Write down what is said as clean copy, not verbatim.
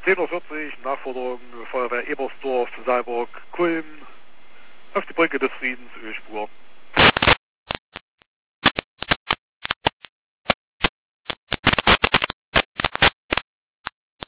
10:40 Uhr, Nachforderung Feuerwehr Ebersdorf, Saalburg, Kulm, auf die Brücke des Friedens, Ölspur.